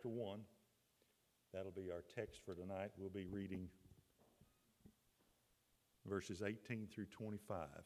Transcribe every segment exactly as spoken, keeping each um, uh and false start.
chapter one. That'll be our text for tonight. We'll be reading verses eighteen through twenty-five.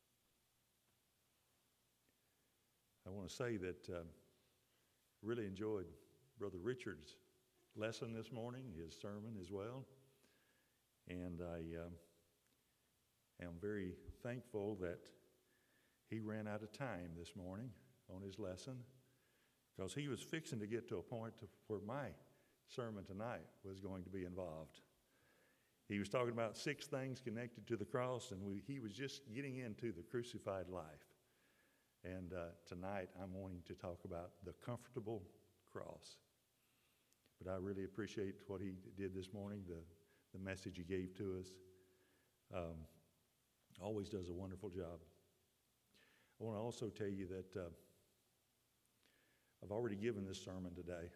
I want to say that I uh, really enjoyed Brother Richard's lesson this morning, his sermon as well. And I uh, am very thankful that he ran out of time this morning on his lesson, because he was fixing to get to a point to where my sermon tonight was going to be involved. He was talking about six things connected to the cross, and we, he was just getting into the crucified life. And uh, tonight I'm wanting to talk about the comfortable cross. But I really appreciate what he did this morning, the, the message he gave to us. Um, always does a wonderful job. I want to also tell you that uh, I've already given this sermon today.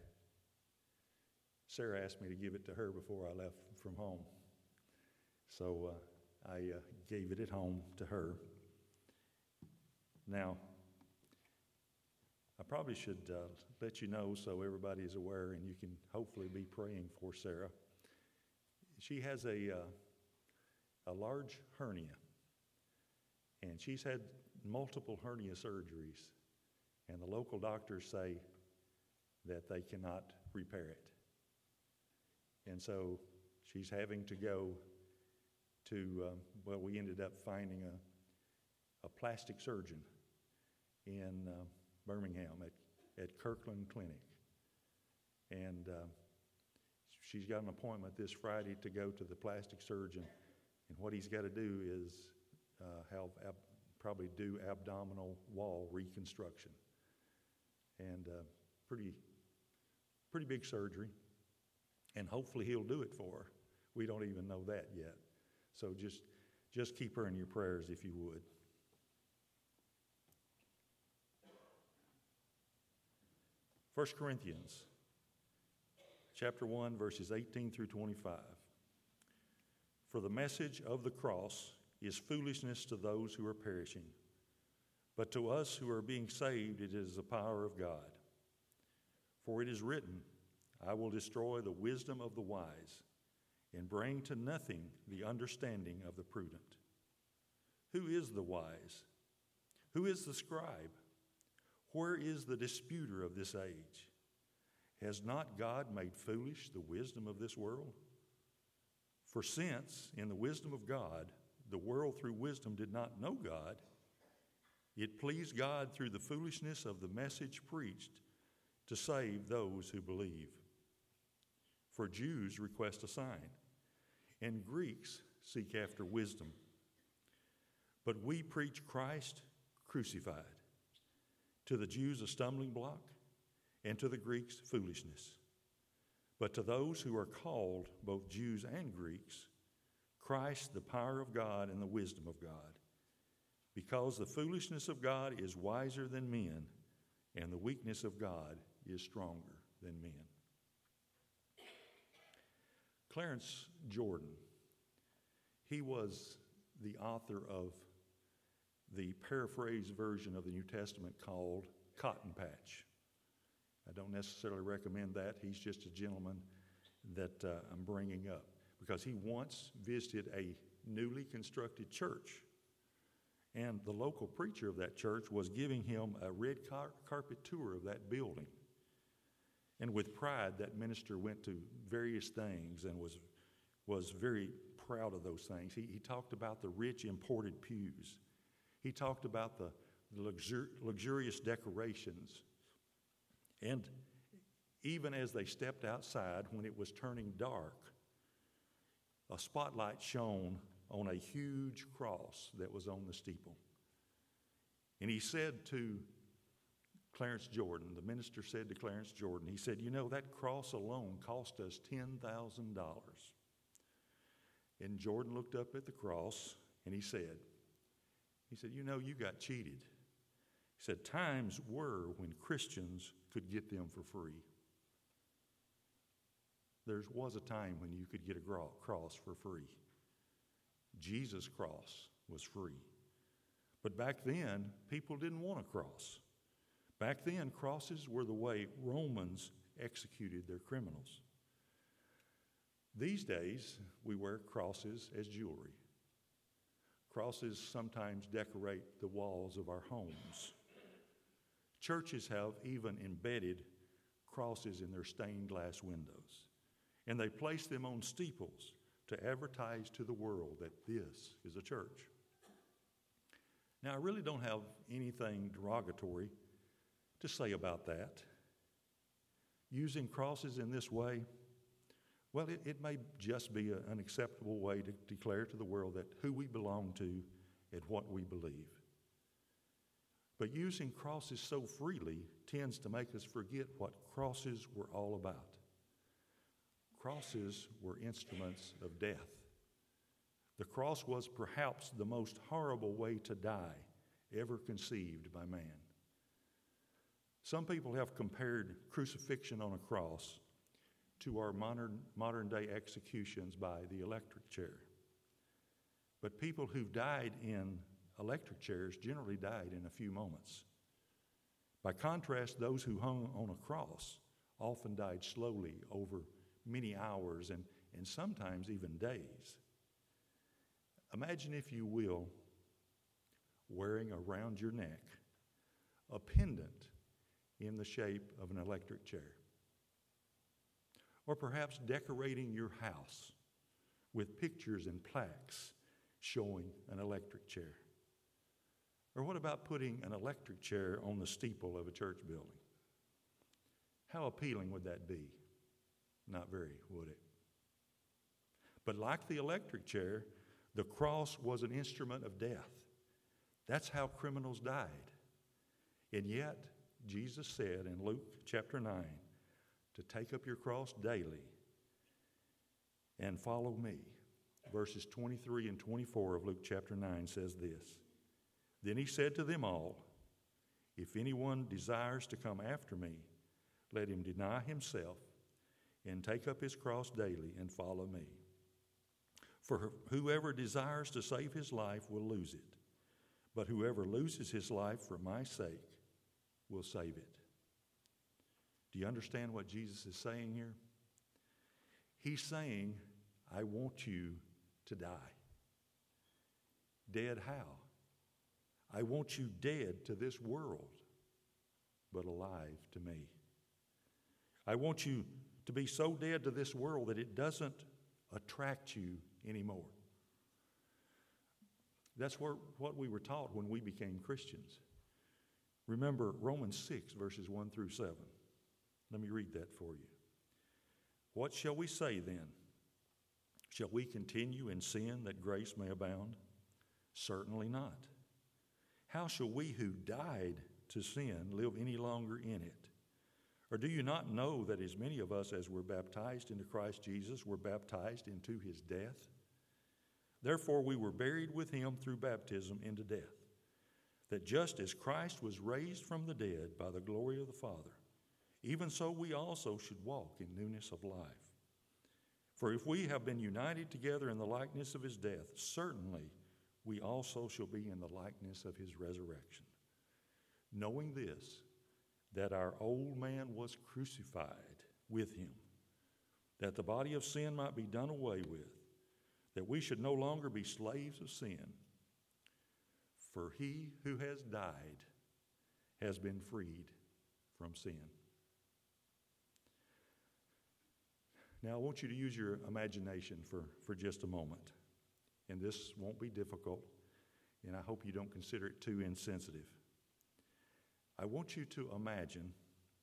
Sarah asked me to give it to her before I left from home. So uh, I uh, gave it at home to her. Now, I probably should uh, let you know so everybody is aware, and you can hopefully be praying for Sarah. She has a, uh, a large hernia, and she's had multiple hernia surgeries, and the local doctors say that they cannot repair it. And so she's having to go to, um, well, we ended up finding a, a plastic surgeon in uh, Birmingham at, at Kirkland Clinic. And uh, she's got an appointment this Friday to go to the plastic surgeon. And what he's got to do is uh, have ab- probably do abdominal wall reconstruction. And uh, pretty, pretty big surgery. And hopefully he'll do it for her. We don't even know that yet. So just, just keep her in your prayers if you would. First Corinthians chapter one, verses eighteen through twenty-five. For the message of the cross is foolishness to those who are perishing, but to us who are being saved it is the power of God. For it is written, I will destroy the wisdom of the wise and bring to nothing the understanding of the prudent. Who is the wise? Who is the scribe? Where is the disputer of this age? Has not God made foolish the wisdom of this world? For since, in the wisdom of God, the world through wisdom did not know God, it pleased God through the foolishness of the message preached to save those who believe. For Jews request a sign, and Greeks seek after wisdom. But we preach Christ crucified, to the Jews a stumbling block, and to the Greeks foolishness. But to those who are called, both Jews and Greeks, Christ the power of God and the wisdom of God. Because the foolishness of God is wiser than men, and the weakness of God is stronger than men. Clarence Jordan, he was the author of the paraphrased version of the New Testament called Cotton Patch. I don't necessarily recommend that. He's just a gentleman that uh, I'm bringing up because he once visited a newly constructed church, and the local preacher of that church was giving him a red car- carpet tour of that building. And with pride, that minister went to various things and was was very proud of those things. He, he talked about the rich imported pews. He talked about the, the luxur, luxurious decorations. And even as they stepped outside, when it was turning dark, a spotlight shone on a huge cross that was on the steeple. And he said to Clarence Jordan, the minister said to Clarence Jordan, he said, you know, that cross alone cost us ten thousand dollars. And Jordan looked up at the cross and he said, he said, you know, you got cheated. He said, times were when Christians could get them for free. There was a time when you could get a cross for free. Jesus' cross was free. But back then, people didn't want a cross. Back then, crosses were the way Romans executed their criminals. These days, we wear crosses as jewelry. Crosses sometimes decorate the walls of our homes. Churches have even embedded crosses in their stained glass windows, and they place them on steeples to advertise to the world that this is a church. Now, I really don't have anything derogatory to say about that. Using crosses in this way, well, it, it may just be a, an acceptable way to declare to the world that who we belong to and what we believe. But using crosses so freely tends to make us forget what crosses were all about. Crosses were instruments of death. The cross was perhaps the most horrible way to die ever conceived by man. Some people have compared crucifixion on a cross to our modern, modern day executions by the electric chair. But people who've died in electric chairs generally died in a few moments. By contrast, those who hung on a cross often died slowly over many hours and, and sometimes even days. Imagine, if you will, wearing around your neck a pendant in the shape of an electric chair. Or perhaps decorating your house with pictures and plaques showing an electric chair. Or what about putting an electric chair on the steeple of a church building? How appealing would that be? Not very, would it? But like the electric chair, the cross was an instrument of death. That's how criminals died. And yet, Jesus said in Luke chapter nine, to take up your cross daily and follow me. Verses twenty-three and twenty-four of Luke chapter nine says this. Then he said to them all, if anyone desires to come after me, let him deny himself and take up his cross daily and follow me. For whoever desires to save his life will lose it, but whoever loses his life for my sake will save it. Do you understand what Jesus is saying here? He's saying, I want you to die. Dead how? I want you dead to this world, but alive to me. I want you to be so dead to this world that it doesn't attract you anymore. That's what, what we were taught when we became Christians. Remember Romans six, verses one through seven. Let me read that for you. What shall we say then? Shall we continue in sin that grace may abound? Certainly not. How shall we who died to sin live any longer in it? Or do you not know that as many of us as were baptized into Christ Jesus were baptized into his death? Therefore we were buried with him through baptism into death, that just as Christ was raised from the dead by the glory of the Father, even so we also should walk in newness of life. For if we have been united together in the likeness of his death, certainly we also shall be in the likeness of his resurrection. Knowing this, that our old man was crucified with him, that the body of sin might be done away with, that we should no longer be slaves of sin. For he who has died has been freed from sin. Now, I want you to use your imagination for, for just a moment. And this won't be difficult, and I hope you don't consider it too insensitive. I want you to imagine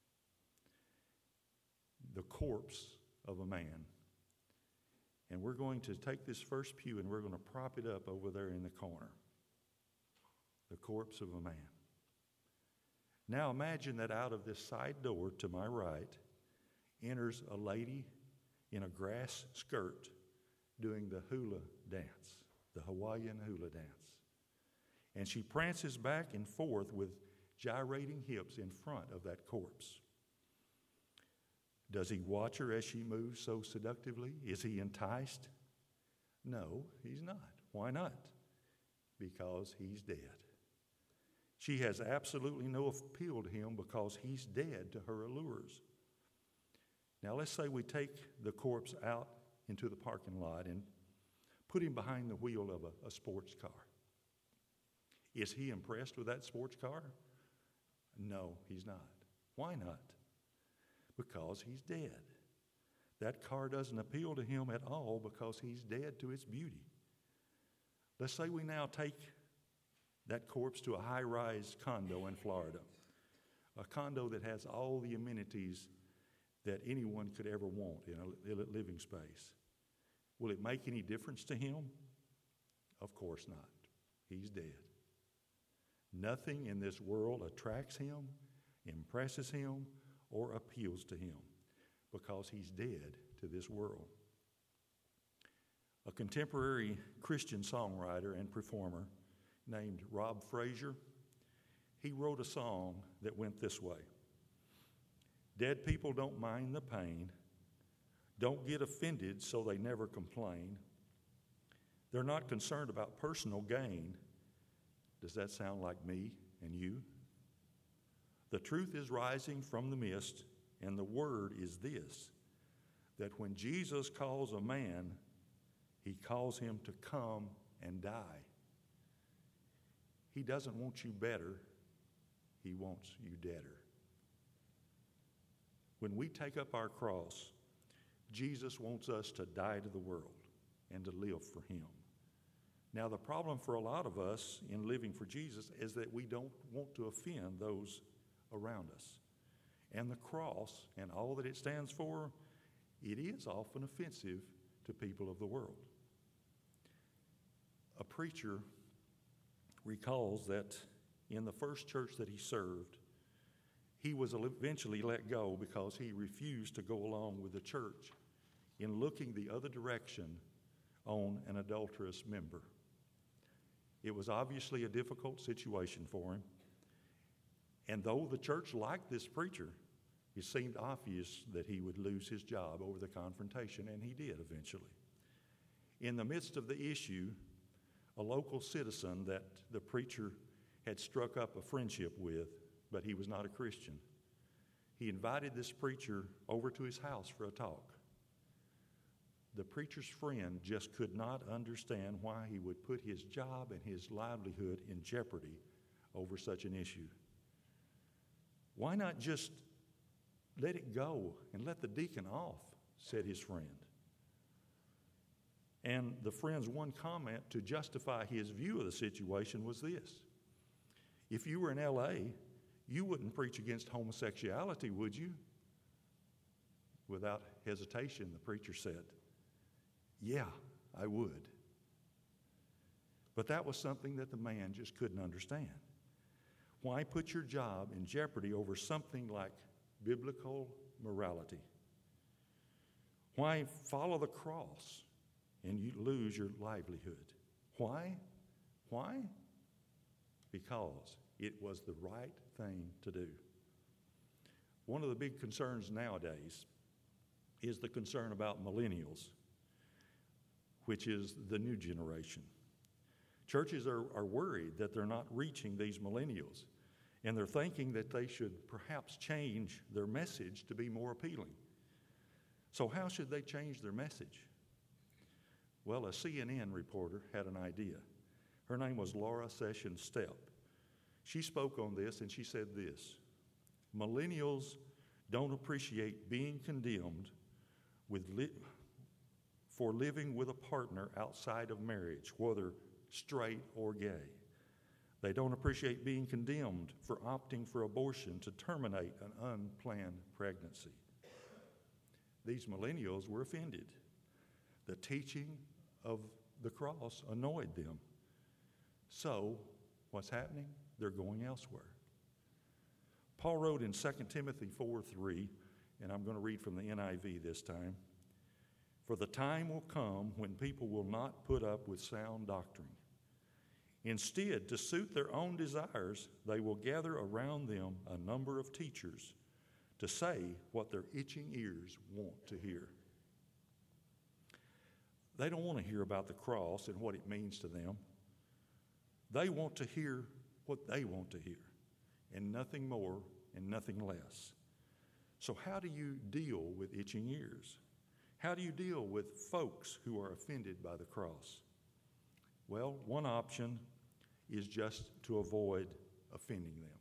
the corpse of a man. And we're going to take this first pew and we're going to prop it up over there in the corner. The corpse of a man. Now imagine that out of this side door to my right enters a lady in a grass skirt doing the hula dance, the Hawaiian hula dance. And she prances back and forth with gyrating hips in front of that corpse. Does he watch her as she moves so seductively? Is he enticed? No, he's not. Why not? Because he's dead. She has absolutely no appeal to him because he's dead to her allures. Now let's say we take the corpse out into the parking lot and put him behind the wheel of a, a sports car. Is he impressed with that sports car? No, he's not. Why not? Because he's dead. That car doesn't appeal to him at all because he's dead to its beauty. Let's say we now take that corpse to a high-rise condo in Florida, a condo that has all the amenities that anyone could ever want in a living space. Will it make any difference to him? Of course not. He's dead. Nothing in this world attracts him, impresses him, or appeals to him because he's dead to this world. A contemporary Christian songwriter and performer named Rob Frazier, he wrote a song that went this way. Dead people don't mind the pain, don't get offended so they never complain. They're not concerned about personal gain. Does that sound like me and you? The truth is rising from the mist, and the word is this, that when Jesus calls a man, he calls him to come and die. He doesn't want you better, he wants you deader. When we take up our cross, Jesus wants us to die to the world and to live for him. Now, the problem for a lot of us in living for Jesus is that we don't want to offend those around us. And the cross and all that it stands for, it is often offensive to people of the world. A preacher recalls that in the first church that he served, he was eventually let go because he refused to go along with the church in looking the other direction on an adulterous member. It was obviously a difficult situation for him. And though the church liked this preacher, it seemed obvious that he would lose his job over the confrontation, and he did eventually. In the midst of the issue, a local citizen that the preacher had struck up a friendship with, but he was not a Christian, he invited this preacher over to his house for a talk. The preacher's friend just could not understand why he would put his job and his livelihood in jeopardy over such an issue. Why not just let it go and let the deacon off, said his friend. And the friend's one comment to justify his view of the situation was this. If you were in L A, you wouldn't preach against homosexuality, would you? Without hesitation, the preacher said, yeah, I would. But that was something that the man just couldn't understand. Why put your job in jeopardy over something like biblical morality? Why follow the cross and you lose your livelihood? Why? Why? Because it was the right thing to do. One of the big concerns nowadays is the concern about millennials, which is the new generation. Churches are, are worried that they're not reaching these millennials, and they're thinking that they should perhaps change their message to be more appealing. So how should they change their message? Well, a C N N reporter had an idea. Her name was Laura Sessions Stepp. She spoke on this and she said this: millennials don't appreciate being condemned with li- for living with a partner outside of marriage, whether straight or gay. They don't appreciate being condemned for opting for abortion to terminate an unplanned pregnancy. These millennials were offended. The teaching of the cross annoyed them. So, what's happening? They're going elsewhere. Paul wrote in Second Timothy four three, and I'm going to read from the N I V this time, "For the time will come when people will not put up with sound doctrine. Instead, to suit their own desires, they will gather around them a number of teachers to say what their itching ears want to hear." They don't want to hear about the cross and what it means to them. They want to hear what they want to hear, and nothing more and nothing less. So how do you deal with itching ears? How do you deal with folks who are offended by the cross? Well, one option is just to avoid offending them.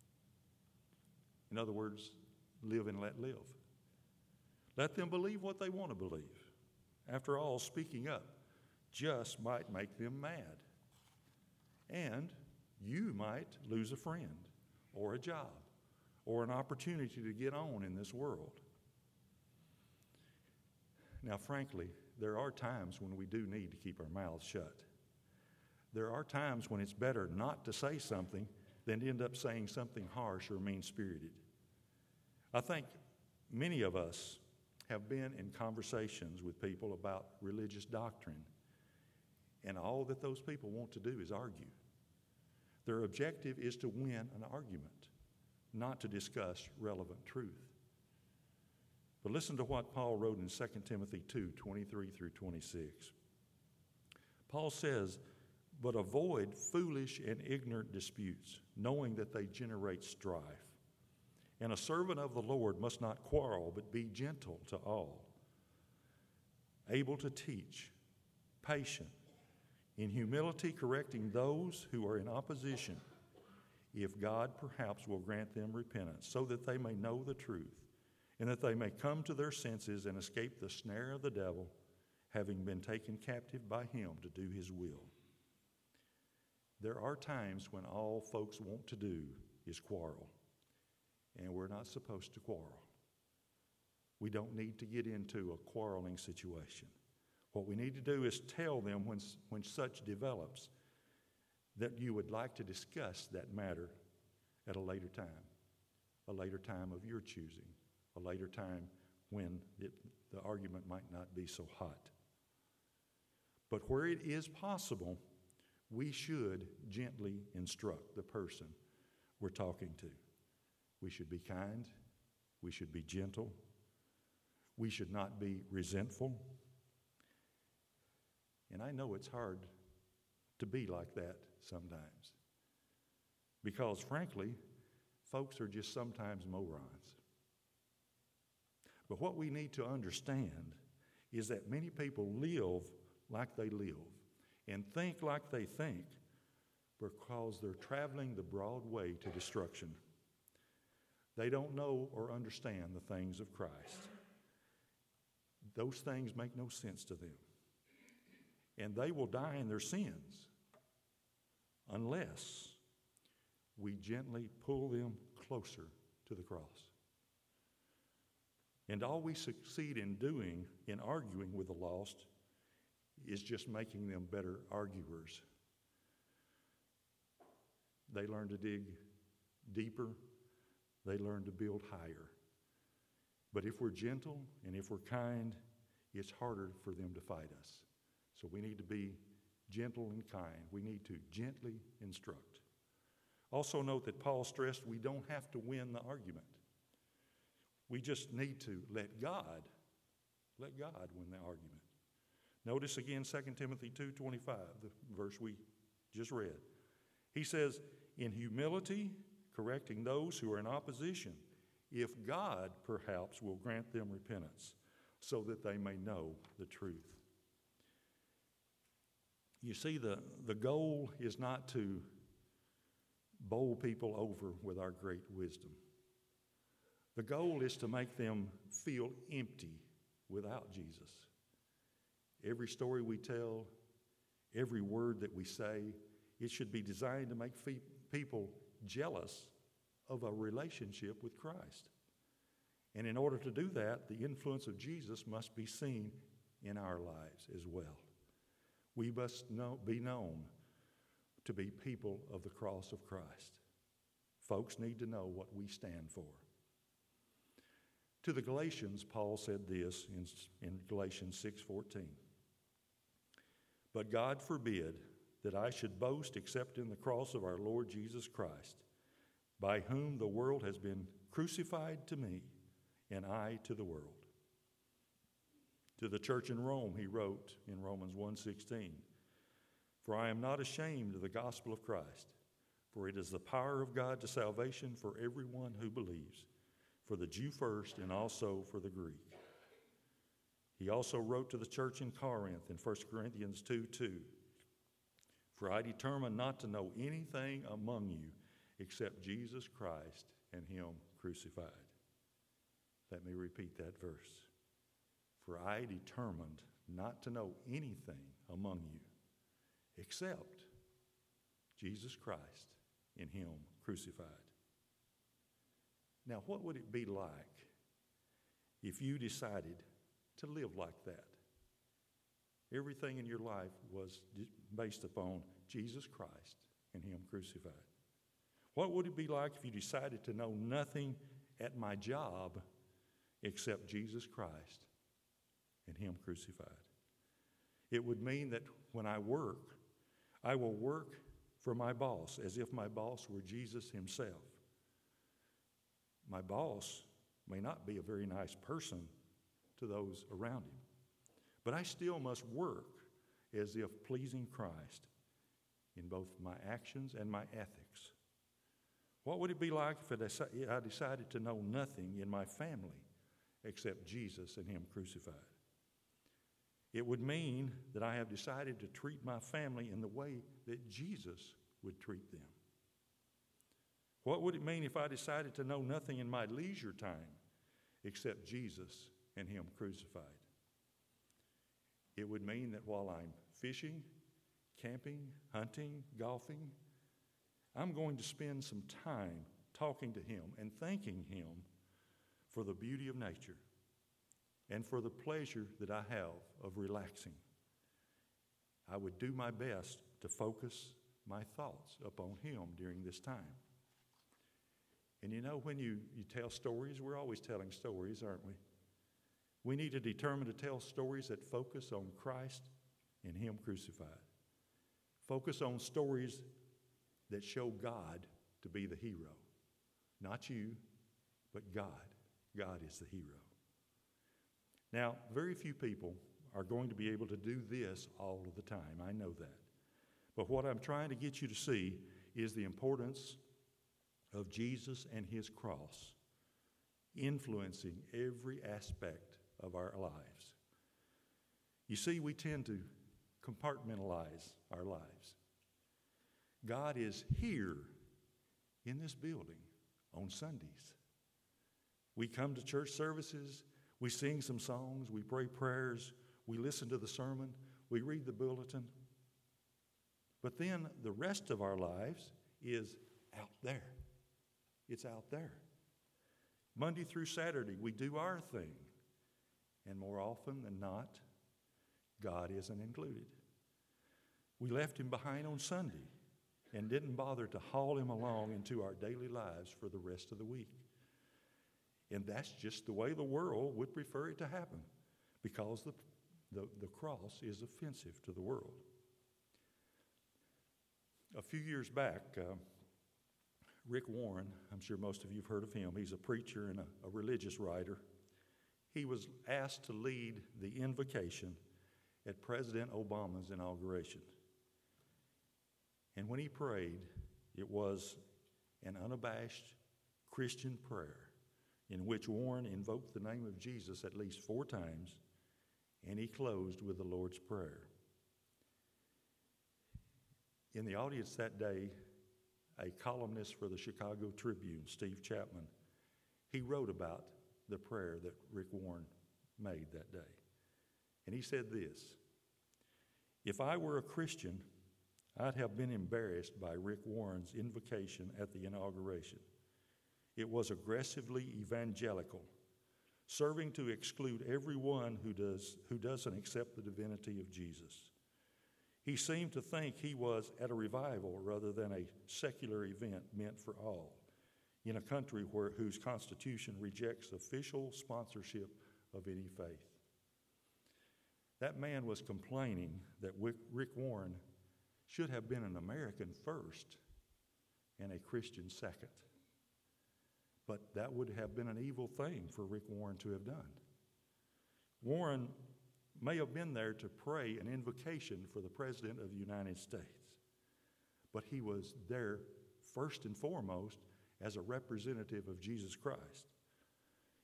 In other words, live and let live. Let them believe what they want to believe. After all, speaking up just might make them mad. And you might lose a friend or a job or an opportunity to get on in this world. Now, frankly, there are times when we do need to keep our mouths shut. There are times when it's better not to say something than to end up saying something harsh or mean-spirited. I think many of us have been in conversations with people about religious doctrine, and all that those people want to do is argue. Their objective is to win an argument, not to discuss relevant truth. But listen to what Paul wrote in Second Timothy two, twenty-three through twenty-six. Paul says, "But avoid foolish and ignorant disputes, knowing that they generate strife. And a servant of the Lord must not quarrel, but be gentle to all, able to teach, patient, in humility correcting those who are in opposition, if God perhaps will grant them repentance, so that they may know the truth, and that they may come to their senses and escape the snare of the devil, having been taken captive by him to do his will." There are times when all folks want to do is quarrel, and we're not supposed to quarrel. We don't need to get into a quarreling situation. What we need to do is tell them when, when such develops that you would like to discuss that matter at a later time, a later time of your choosing, a later time when it, the argument might not be so hot. But where it is possible, we should gently instruct the person we're talking to. We should be kind. We should be gentle. We should not be resentful. And I know it's hard to be like that sometimes, because frankly, folks are just sometimes morons. But what we need to understand is that many people live like they live and think like they think because they're traveling the broad way to destruction. They don't know or understand the things of Christ. Those things make no sense to them. And they will die in their sins unless we gently pull them closer to the cross. And all we succeed in doing in arguing with the lost is just making them better arguers. They learn to dig deeper. They learn to build higher. But if we're gentle and if we're kind, it's harder for them to fight us. So we need to be gentle and kind. We need to gently instruct. Also note that Paul stressed we don't have to win the argument. We just need to let God, let God win the argument. Notice again Second Timothy two twenty-five, the verse we just read. He says, "In humility, correcting those who are in opposition, if God perhaps will grant them repentance, so that they may know the truth." You see, the, the goal is not to bowl people over with our great wisdom. The goal is to make them feel empty without Jesus. Every story we tell, every word that we say, it should be designed to make fe- people jealous of a relationship with Christ. And in order to do that, the influence of Jesus must be seen in our lives as well. We must know, be known to be people of the cross of Christ. Folks need to know what we stand for. To the Galatians, Paul said this in, in Galatians six fourteen. "But God forbid that I should boast except in the cross of our Lord Jesus Christ, by whom the world has been crucified to me, and I to the world." To the church in Rome, he wrote in Romans one sixteen, "For I am not ashamed of the gospel of Christ, for it is the power of God to salvation for everyone who believes, for the Jew first and also for the Greek. He also wrote to the church in Corinth in First Corinthians two two, "For I determined not to know anything among you except Jesus Christ and him crucified." Let me repeat that verse. "For I determined not to know anything among you except Jesus Christ and him crucified." Now, what would it be like if you decided to live like that? Everything in your life was based upon Jesus Christ and him crucified. What would it be like if you decided to know nothing at my job except Jesus Christ and him crucified? It would mean that when I work, I will work for my boss as if my boss were Jesus himself. My boss may not be a very nice person to those around him, but I still must work as if pleasing Christ in both my actions and my ethics. What would it be like if I decided to know nothing in my family except Jesus and him crucified? It would mean that I have decided to treat my family in the way that Jesus would treat them. What would it mean if I decided to know nothing in my leisure time except Jesus and him crucified? It would mean that while I'm fishing, camping, hunting, golfing, I'm going to spend some time talking to him and thanking him for the beauty of nature and for the pleasure that I have of relaxing. I would do my best to focus my thoughts upon him during this time. And you know, when you, you tell stories, we're always telling stories, aren't we? We need to determine to tell stories that focus on Christ and him crucified. Focus on stories that show God to be the hero. Not you, but God. God is the hero. Now, very few people are going to be able to do this all of the time. I know that. But what I'm trying to get you to see is the importance of Jesus and his cross influencing every aspect of our lives. You see, we tend to compartmentalize our lives. God is here in this building on Sundays. We come to church services, we sing some songs, we pray prayers, we listen to the sermon, we read the bulletin. But then the rest of our lives is out there. It's out there. Monday through Saturday, we do our thing. And more often than not, God isn't included. We left him behind on Sunday and didn't bother to haul him along into our daily lives for the rest of the week. And that's just the way the world would prefer it to happen, because the, the, the cross is offensive to the world. A few years back, uh, Rick Warren, I'm sure most of you have heard of him. He's a preacher and a, a religious writer. He was asked to lead the invocation at President Obama's inauguration. And when he prayed, it was an unabashed Christian prayer in which Warren invoked the name of Jesus at least four times, and he closed with the Lord's Prayer. In the audience that day, a columnist for the Chicago Tribune, Steve Chapman, he wrote about the prayer that Rick Warren made that day. And he said this: "If I were a Christian, I'd have been embarrassed by Rick Warren's invocation at the inauguration. It was aggressively evangelical, serving to exclude everyone who does who doesn't accept the divinity of Jesus. He seemed to think he was at a revival rather than a secular event meant for all, in a country where, whose constitution rejects official sponsorship of any faith." That man was complaining that Rick Warren should have been an American first and a Christian second. But that would have been an evil thing for Rick Warren to have done. Warren may have been there to pray an invocation for the President of the United States, but he was there first and foremost as a representative of Jesus Christ.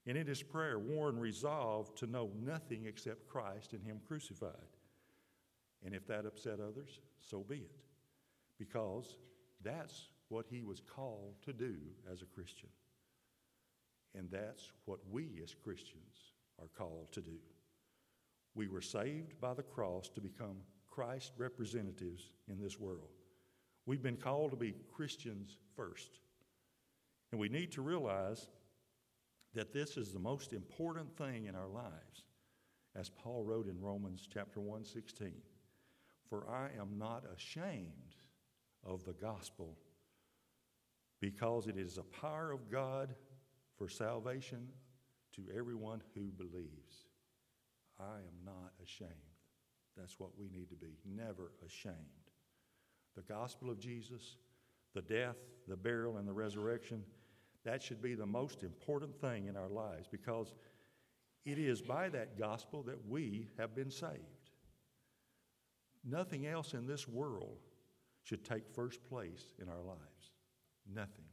And in his prayer, Warren resolved to know nothing except Christ and him crucified. And if that upset others, so be it. Because that's what he was called to do as a Christian. And that's what we as Christians are called to do. We were saved by the cross to become Christ's representatives in this world. We've been called to be Christians first. And we need to realize that this is the most important thing in our lives, as Paul wrote in Romans chapter one sixteen. For I am not ashamed of the gospel, because it is a power of God for salvation to everyone who believes. I am not ashamed. That's what we need to be, never ashamed. The gospel of Jesus, the death, the burial, and the resurrection, that should be the most important thing in our lives, because it is by that gospel that we have been saved. Nothing else in this world should take first place in our lives. Nothing.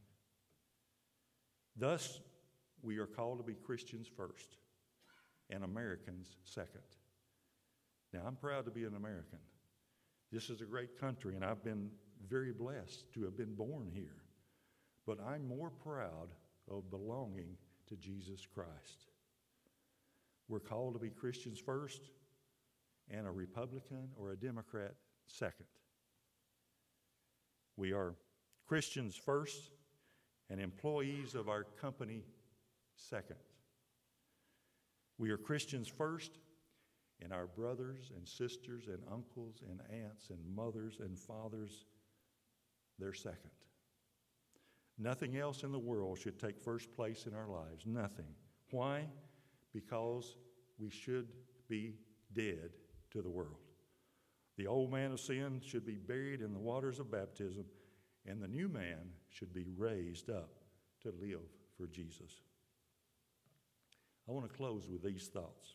Thus, we are called to be Christians first and Americans second. Now, I'm proud to be an American. This is a great country, and I've been very blessed to have been born here. But I'm more proud of belonging to Jesus Christ. We're called to be Christians first and a Republican or a Democrat second. We are Christians first and employees of our company second. We are Christians first, and our brothers and sisters and uncles and aunts and mothers and fathers, they're second. Nothing else in the world should take first place in our lives. Nothing. Why? Because we should be dead to the world. The old man of sin should be buried in the waters of baptism, and the new man should be raised up to live for Jesus. I want to close with these thoughts.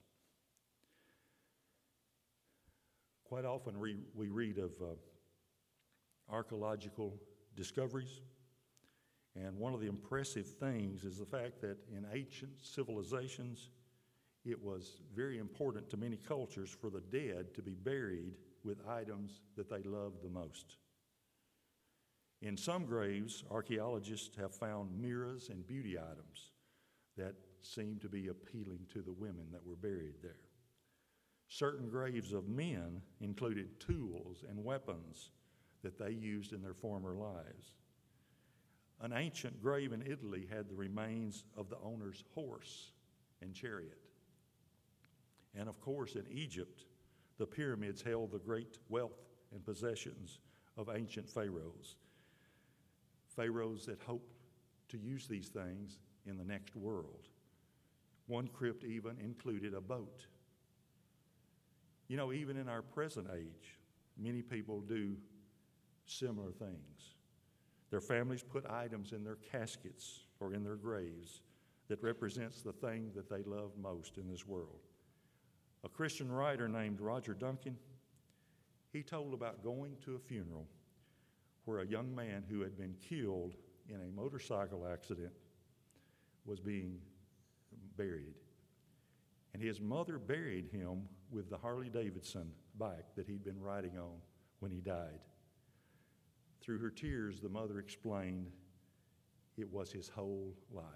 Quite often we, we read of uh, archaeological discoveries, and one of the impressive things is the fact that in ancient civilizations, it was very important to many cultures for the dead to be buried with items that they loved the most. In some graves, archaeologists have found mirrors and beauty items that seem to be appealing to the women that were buried there. Certain graves of men included tools and weapons that they used in their former lives. An ancient grave in Italy had the remains of the owner's horse and chariot. And of course, in Egypt, the pyramids held the great wealth and possessions of ancient pharaohs. Pharaohs that hoped to use these things in the next world. One crypt even included a boat. You know, even in our present age, many people do similar things. Their families put items in their caskets or in their graves that represents the thing that they love most in this world. A Christian writer named Roger Duncan, he told about going to a funeral where a young man who had been killed in a motorcycle accident was being buried. And his mother buried him with the Harley-Davidson bike that he'd been riding on when he died. Through her tears, the mother explained it was his whole life.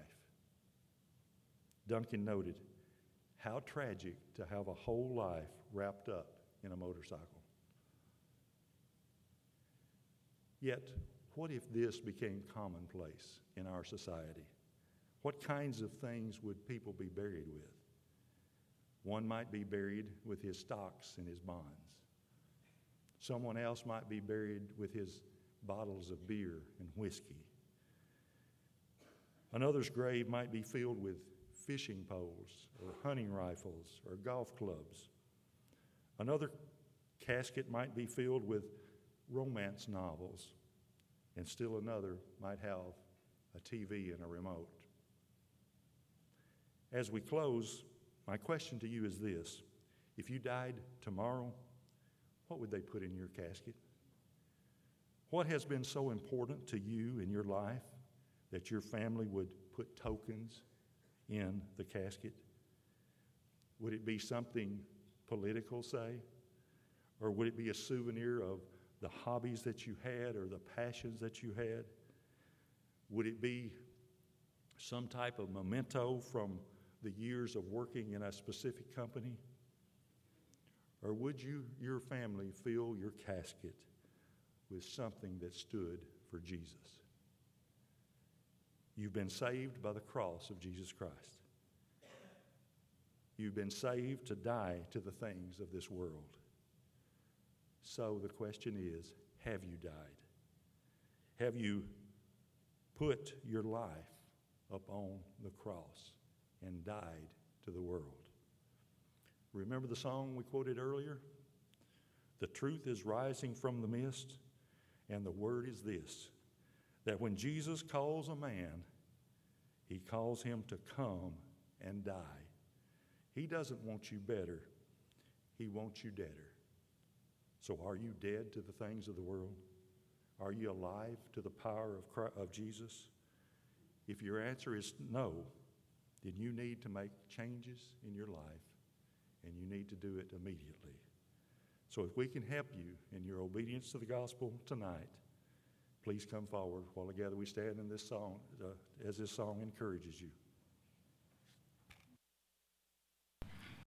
Duncan noted, how tragic to have a whole life wrapped up in a motorcycle. Yet, what if this became commonplace in our society? What kinds of things would people be buried with? One might be buried with his stocks and his bonds. Someone else might be buried with his bottles of beer and whiskey. Another's grave might be filled with fishing poles or hunting rifles or golf clubs. Another casket might be filled with romance novels, and still another might have a T V and a remote. As we close, my question to you is this. If you died tomorrow, what would they put in your casket? What has been so important to you in your life that your family would put tokens in the casket? Would it be something political, say? Or would it be a souvenir of the hobbies that you had or the passions that you had? Would it be some type of memento from the years of working in a specific company? Or would you, your family, fill your casket with something that stood for Jesus? You've been saved by the cross of Jesus Christ. You've been saved to die to the things of this world. So the question is, have you died? Have you put your life upon the cross and died to the world? Remember the song we quoted earlier? The truth is rising from the mist, and the word is this, that when Jesus calls a man, he calls him to come and die. He doesn't want you better. He wants you deader. So are you dead to the things of the world? Are you alive to the power of Christ, of Jesus? If your answer is no, then you need to make changes in your life, and you need to do it immediately. So if we can help you in your obedience to the gospel tonight, please come forward while together we stand in this song, uh, as this song encourages you.